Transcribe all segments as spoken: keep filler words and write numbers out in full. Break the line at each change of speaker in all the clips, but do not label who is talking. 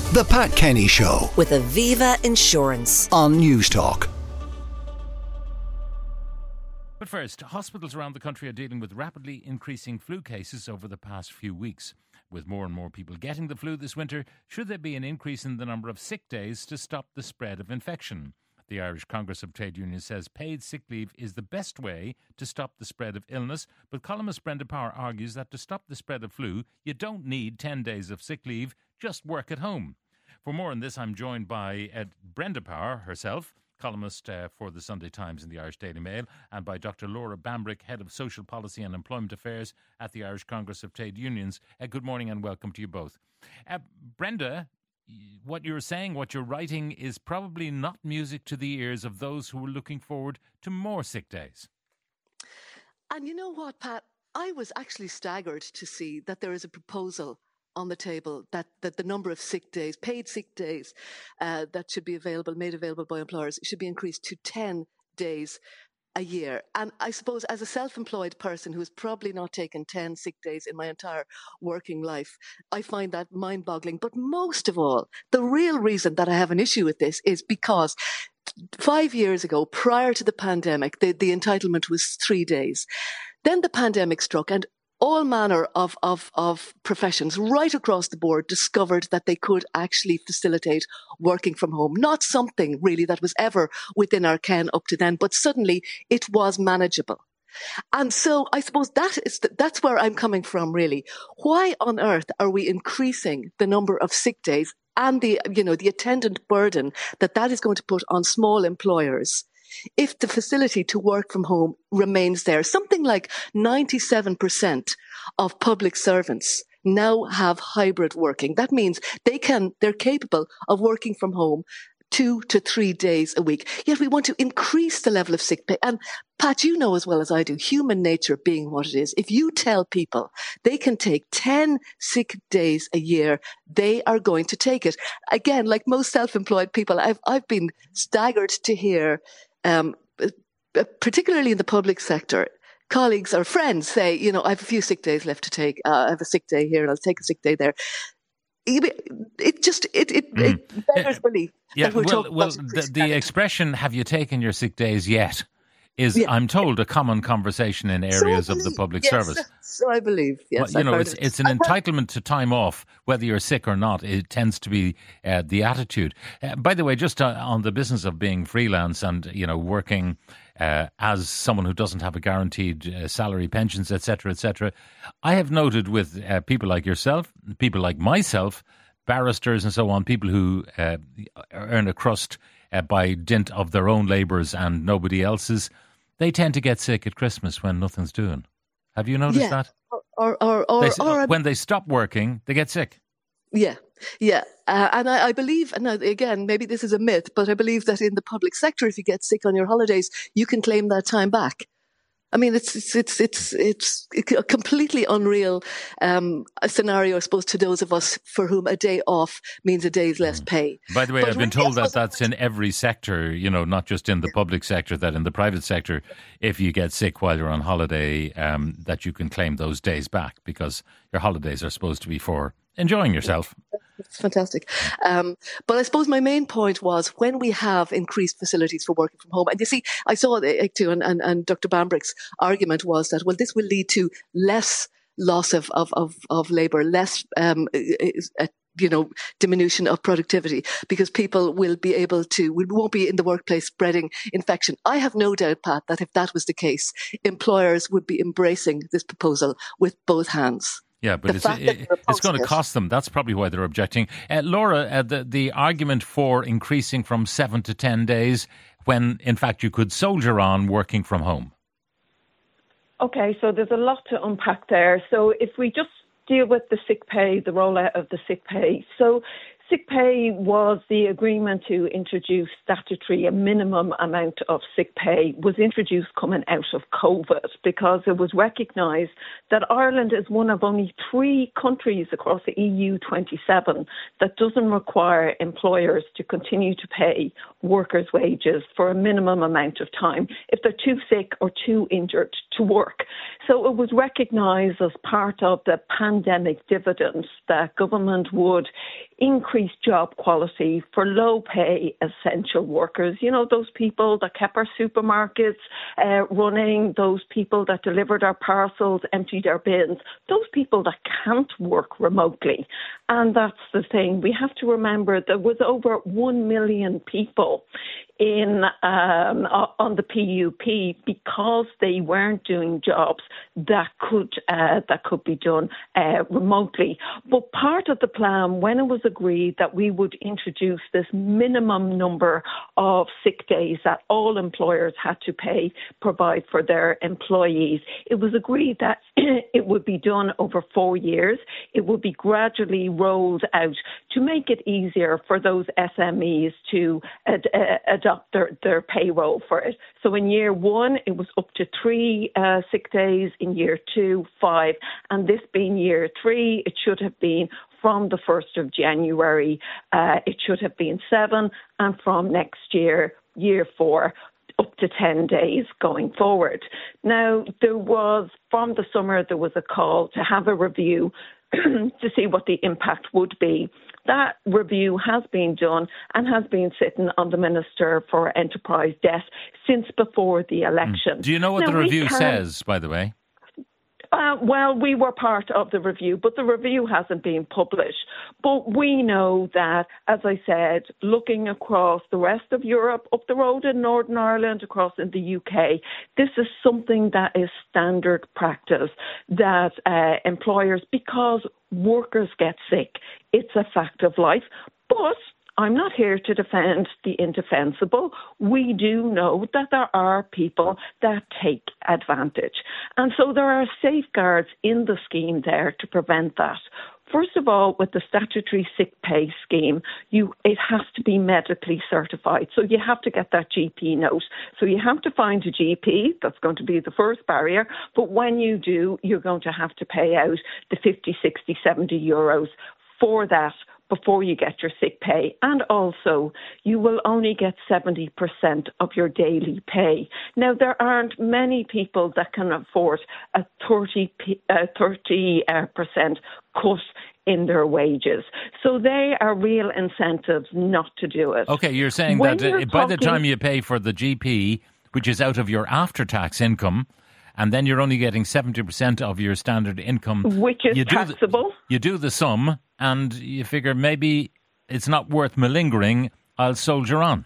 The Pat Kenny Show
with Aviva Insurance
on Newstalk.
But first, hospitals around the country are dealing with rapidly increasing flu cases over the past few weeks. With more and more people getting the flu this winter, should there be an increase in the number of sick days to stop the spread of infection? The Irish Congress of Trade Unions says paid sick leave is the best way to stop the spread of illness, but columnist Brenda Power argues that to stop the spread of flu, you don't need ten days of sick leave, just work at home. For more on this, I'm joined by uh, Brenda Power herself, columnist uh, for the Sunday Times and the Irish Daily Mail, and by Doctor Laura Bambrick, Head of Social Policy and Employment Affairs at the Irish Congress of Trade Unions. Uh, good morning and welcome to you both. Uh, Brenda, what you're saying, what you're writing is probably not music to the ears of those who are looking forward to more sick days.
And you know what, Pat? I was actually staggered to see that there is a proposal on the table that, that the number of sick days, paid sick days, uh, that should be available, made available by employers, should be increased to ten days a year. And I suppose as a self-employed person who has probably not taken ten sick days in my entire working life, I find that mind-boggling. But most of all, the real reason that I have an issue with this is because five years ago, prior to the pandemic, the, the entitlement was three days. Then the pandemic struck and all manner of, of, of professions right across the board discovered that they could actually facilitate working from home. Not something really that was ever within our ken up to then, but suddenly it was manageable. And so I suppose that is the, that's where I'm coming from, really. Why on earth are we increasing the number of sick days and the, you know, the attendant burden that that is going to put on small employers if the facility to work from home remains there? Something like ninety-seven percent of public servants now have hybrid working. That means they can, they're capable of working from home two to three days a week. Yet we want to increase the level of sick pay. And Pat, you know as well as I do, human nature being what it is, if you tell people they can take ten sick days a year, they are going to take it. Again, like most self-employed people, I've, I've been staggered to hear Um, particularly in the public sector, colleagues or friends say, you know, I have a few sick days left to take. Uh, I have a sick day here and I'll take a sick day there. It just, it, it, mm. it beggars uh, belief.
Yeah, well, well the, the expression, have you taken your sick days yet, is, yeah. I'm told, a common conversation in areas so of the public
yes,
service.
So I believe, yes.
Well, you
I've
know, it's, it. it's an entitlement to time off, whether you're sick or not. It tends to be uh, the attitude. Uh, by the way, just uh, on the business of being freelance and, you know, working uh, as someone who doesn't have a guaranteed uh, salary, pensions, et cetera, et cetera, I have noted with uh, people like yourself, people like myself, barristers and so on, people who uh, earn a crust uh, by dint of their own labours and nobody else's, they tend to get sick at Christmas when nothing's doing. Have you noticed
yeah.
that?
Or, or, or,
they,
or, or
when they stop working, they get sick.
Yeah, yeah. Uh, and I, I believe, and again, maybe this is a myth, but I believe that in the public sector, if you get sick on your holidays, you can claim that time back. I mean, it's it's it's it's, it's a completely unreal um, a scenario, I suppose, to those of us for whom a day off means a day's less pay.
By the way, but I've been told that that's in every sector, you know, not just in the public sector, that in the private sector, if you get sick while you're on holiday, um, that you can claim those days back because your holidays are supposed to be for enjoying yourself.
It's fantastic. Um, but I suppose my main point was when we have increased facilities for working from home, and you see, I saw it too, and, and, and Doctor Bambrick's argument was that, well, this will lead to less loss of, of, of, of labour, less, um, uh, you know, diminution of productivity because people will be able to, we won't be in the workplace spreading infection. I have no doubt, Pat, that if that was the case, employers would be embracing this proposal with both hands.
Yeah, but it's, it, it's going to cost them. That's probably why they're objecting. Uh, Laura, uh, the, the argument for increasing from seven to ten days when, in fact, you could soldier on working from home.
Okay, so there's a lot to unpack there. So if we just deal with the sick pay, the rollout of the sick pay. So sick pay was the agreement to introduce statutory, a minimum amount of sick pay was introduced coming out of COVID because it was recognised that Ireland is one of only three countries across the E U twenty-seven that doesn't require employers to continue to pay workers' wages for a minimum amount of time if they're too sick or too injured to work. So it was recognised as part of the pandemic dividend that government would increase job quality for low pay essential workers. You know, those people that kept our supermarkets uh, running, those people that delivered our parcels, emptied our bins, those people that can't work remotely. And that's the thing. We have to remember there was over one million people in um, on the P U P because they weren't doing jobs that could uh, that could be done uh, remotely. But part of the plan, when it was agreed that we would introduce this minimum number of sick days that all employers had to pay, provide for their employees, it was agreed that it would be done over four years. It would be gradually rolled out to make it easier for those S M Es to ad- adopt Their, their payroll for it. So in year one, it was up to three uh, sick days. In year two, five. And this being year three, it should have been from the first of January. Uh, it should have been seven. And from next year, year four, up to ten days going forward. Now, there was, from the summer, there was a call to have a review to see what the impact would be. That review has been done and has been sitting on the Minister for Enterprise Debt since before the election.
Do you know what
now,
the review
can,
says, by the way?
Uh, well, we were part of the review, but the review hasn't been published. But we know that, as I said, looking across the rest of Europe, up the road in Northern Ireland, across in the U K, this is something that is standard practice, that uh, employers, because workers get sick, it's a fact of life. But I'm not here to defend the indefensible. We do know that there are people that take advantage. And so there are safeguards in the scheme there to prevent that. First of all, with the statutory sick pay scheme, you it has to be medically certified. So you have to get that G P note. So you have to find a G P. That's going to be the first barrier. But when you do, you're going to have to pay out the fifty, sixty, seventy euros for that before you get your sick pay. And also, you will only get seventy percent of your daily pay. Now, there aren't many people that can afford a thirty percent cut in their wages. So they are real incentives not to do it.
Okay, you're saying
when
that uh,
you're
by
talking,
the time you pay for the G P, which is out of your after-tax income, and then you're only getting seventy percent of your standard income.
Which is
you do
taxable.
The, you do the sum and you figure maybe it's not worth malingering, I'll soldier on.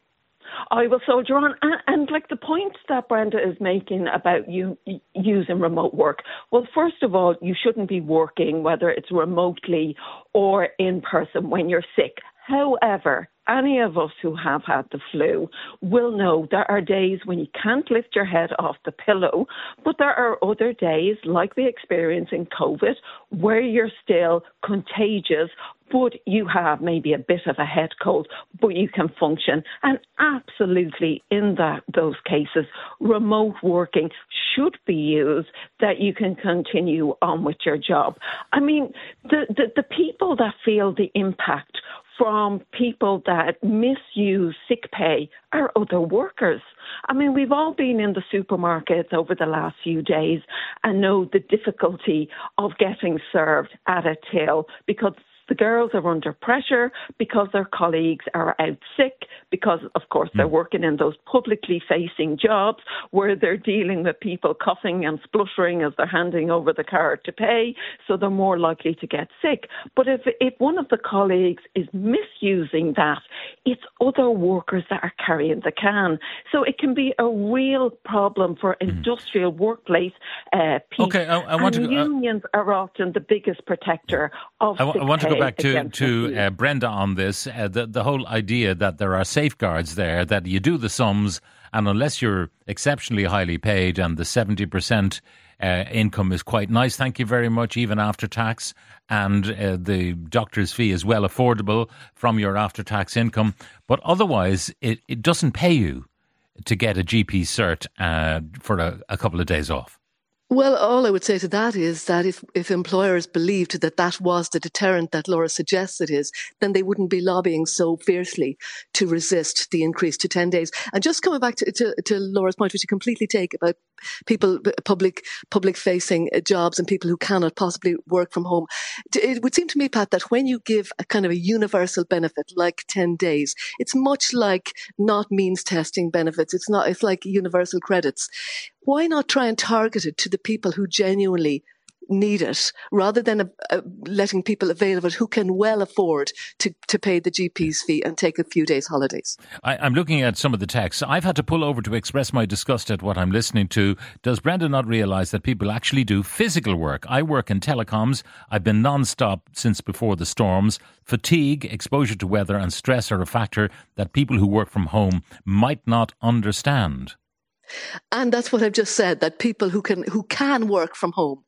I will soldier on. And, and like the point that Brenda is making about you using remote work, well, first of all, you shouldn't be working, whether it's remotely or in person, when you're sick. However, any of us who have had the flu will know there are days when you can't lift your head off the pillow, but there are other days, like the experience in COVID, where you're still contagious, but you have maybe a bit of a head cold, but you can function. And absolutely, in that those cases, remote working should be used that you can continue on with your job. I mean, the, the, the people that feel the impact from people that misuse sick pay are other workers. I mean, we've all been in the supermarkets over the last few days and know the difficulty of getting served at a till because the girls are under pressure, because their colleagues are out sick, because, of course, they're working in those publicly facing jobs where they're dealing with people coughing and spluttering as they're handing over the card to pay, so they're more likely to get sick. But if if one of the colleagues is misusing that, it's other workers that are carrying the can. So it can be a real problem for industrial workplace uh, peace.
Okay, I, I want
and
to, uh,
unions are often the biggest protector of
I, w- I want to go back to,
against
to uh, Brenda on this. Uh, the, the whole idea that there are safeguards there, that you do the sums, and unless you're exceptionally highly paid and the seventy percent uh, income is quite nice, thank you very much, even after tax, and uh, the doctor's fee is well affordable from your after-tax income, but otherwise it, it doesn't pay you to get a G P cert uh, for a, a couple of days off.
Well, all I would say to that is that if, if employers believed that that was the deterrent that Laura suggests it is, then they wouldn't be lobbying so fiercely to resist the increase to ten days. And just coming back to, to, to Laura's point, which I completely take about people, public, public facing jobs and people who cannot possibly work from home. It would seem to me, Pat, that when you give a kind of a universal benefit like ten days, it's much like not means testing benefits. It's not, it's like universal credits. Why not try and target it to the people who genuinely need it, rather than uh, uh, letting people avail of it who can well afford to, to pay the G P's fee and take a few days holidays?
I, I'm looking at some of the texts. I've had to pull over to express my disgust at what I'm listening to. Does Brenda not realise that people actually do physical work? I work in telecoms. I've been non-stop since before the storms. Fatigue, exposure to weather and stress are a factor that people who work from home might not understand.
And that's what I've just said, that people who can who can work from home,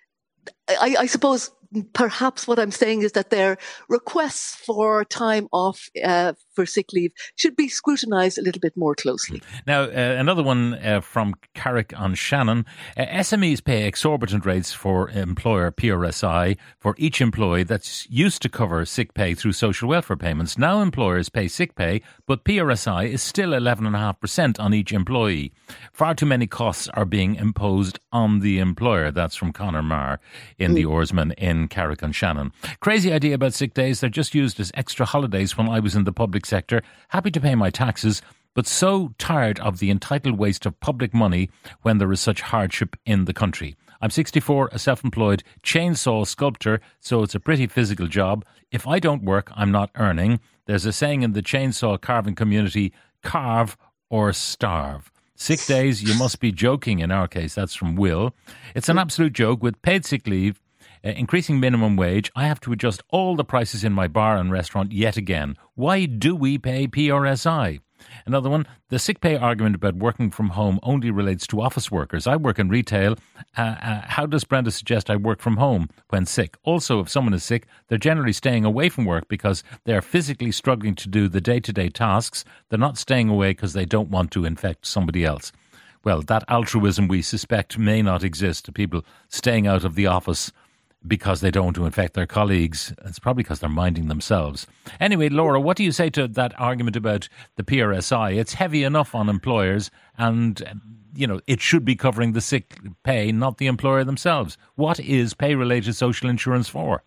I, I suppose perhaps what I'm saying is that their requests for time off uh, for sick leave should be scrutinised a little bit more closely.
Now, uh, another one uh, from Carrick on Shannon. Uh, S M Es pay exorbitant rates for employer P R S I for each employee that's used to cover sick pay through social welfare payments. Now employers pay sick pay, but P R S I is still eleven point five percent on each employee. Far too many costs are being imposed on the employer. That's from Conor Marr in mm. the Oarsman in Carrick on Shannon. Crazy idea about sick days. They're just used as extra holidays when I was in the public sector. Happy to pay my taxes, but so tired of the entitled waste of public money when there is such hardship in the country. I'm sixty-four, a self-employed chainsaw sculptor, so it's a pretty physical job. If I don't work, I'm not earning. There's a saying in the chainsaw carving community, carve or starve. Sick days, you must be joking. In our case, that's from Will. It's an absolute joke. With paid sick leave, uh, increasing minimum wage, I have to adjust all the prices in my bar and restaurant yet again. Why do we pay P R S I? Another one, the sick pay argument about working from home only relates to office workers. I work in retail. Uh, uh, how does Brenda suggest I work from home when sick? Also, if someone is sick, they're generally staying away from work because they're physically struggling to do the day-to-day tasks. They're not staying away because they don't want to infect somebody else. Well, that altruism we suspect may not exist. People staying out of the office because they don't want to infect their colleagues. It's probably because they're minding themselves. Anyway, Laura, what do you say to that argument about the P R S I? It's heavy enough on employers and, you know, it should be covering the sick pay, not the employer themselves. What is pay-related social insurance for?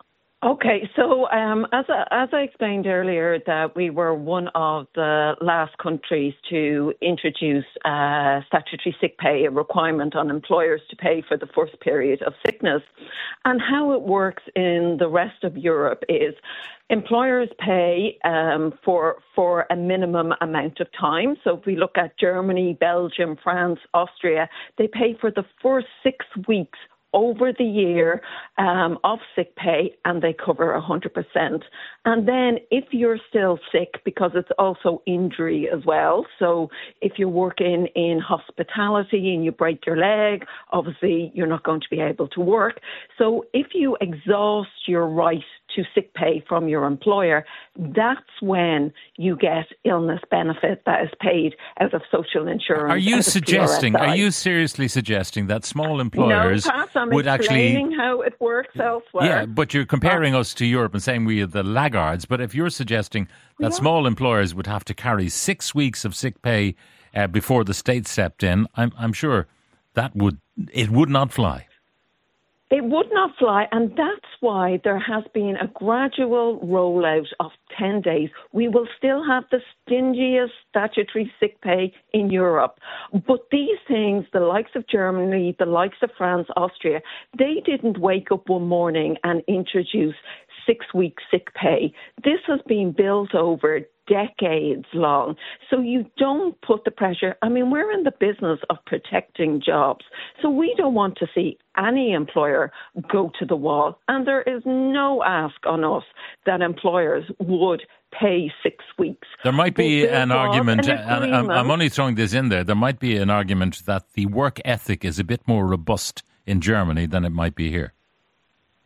Okay, so um, as, I, as I explained earlier, that we were one of the last countries to introduce uh, statutory sick pay, a requirement on employers to pay for the first period of sickness. And how it works in the rest of Europe is employers pay um, for for a minimum amount of time. So if we look at Germany, Belgium, France, Austria, they pay for the first six weeks over the year um, of sick pay, and they cover one hundred percent. And then if you're still sick, because it's also injury as well, so if you're working in hospitality and you break your leg, obviously you're not going to be able to work. So if you exhaust your right to sick pay from your employer, that's when you get illness benefit that is paid out of social insurance.
Are you suggesting, are you seriously suggesting that small employers
no, Pat, I'm
would actually...
explaining how it works elsewhere.
Yeah, but you're comparing uh, us to Europe and saying we are the laggards. But if you're suggesting that yeah. small employers would have to carry six weeks of sick pay uh, before the state stepped in, I'm, I'm sure that would, it would not fly.
It would not fly, and that's why there has been a gradual rollout of ten days. We will still have the stingiest statutory sick pay in Europe. But these things, the likes of Germany, the likes of France, Austria, they didn't wake up one morning and introduce six weeks sick pay. This has been built over decades long. So you don't put the pressure. I mean, we're in the business of protecting jobs. So we don't want to see any employer go to the wall. And there is no ask on us that employers would pay six weeks.
There might be an argument, an and I'm, I'm only throwing this in there, there might be an argument that the work ethic is a bit more robust in Germany than it might be here.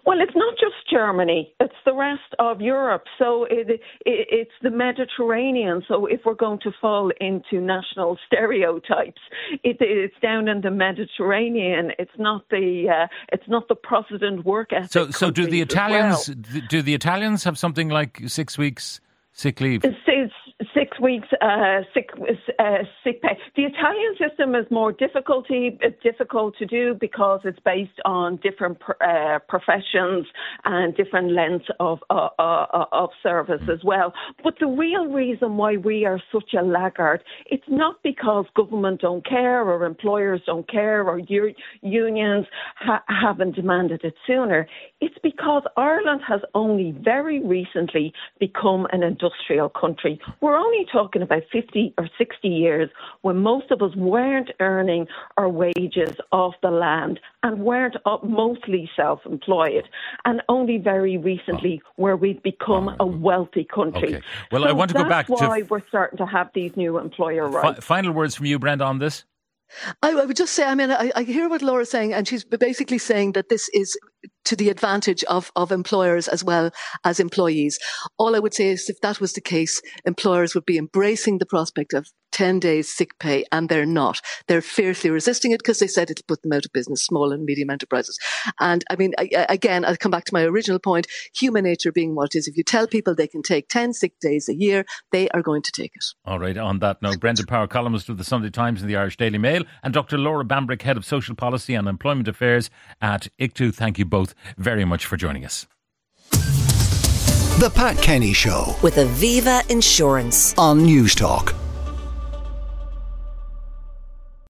Well, it's not just Germany, it's the rest of Europe. So it, it, it's the Mediterranean. So if we're going to fall into national stereotypes, it, it's down in the Mediterranean. It's not the uh, it's not the Protestant work ethic.
So, so do the Italians
well.
do the Italians have something like six weeks sick leave?
It's, it's six weeks uh, sick uh, sick pay. The Italian system is more difficulty difficult to do because it's based on different uh, professions and different lengths of uh, uh, of service as well. But the real reason why we are such a laggard, it's not because government don't care or employers don't care or u- unions ha- haven't demanded it sooner. It's because Ireland has only very recently become an industrial country. We're only talking about fifty or sixty years when most of us weren't earning our wages off the land and weren't mostly self-employed, and only very recently oh. where we've become oh. a wealthy country.
Okay. Well,
so
I want to go back to...
That's why we're starting to have these new employer rights.
F- final words from you, Brenda, on this?
I, I would just say, I mean, I, I hear what Laura's saying, and she's basically saying that this is to the advantage of, of employers as well as employees. All I would say is if that was the case, employers would be embracing the prospect of ten days sick pay, and they're not. They're fiercely resisting it because they said it'll put them out of business, small and medium enterprises. And I mean, I, again, I'll come back to my original point, human nature being what it is. If you tell people they can take ten sick days a year, they are going to take it.
All right, on that note, Brenda Power, columnist of the Sunday Times and the Irish Daily Mail, and Doctor Laura Bambrick, Head of Social Policy and Employment Affairs at I C T U. Thank you both very much for joining us.
The Pat Kenny Show
with Aviva Insurance
on News Talk.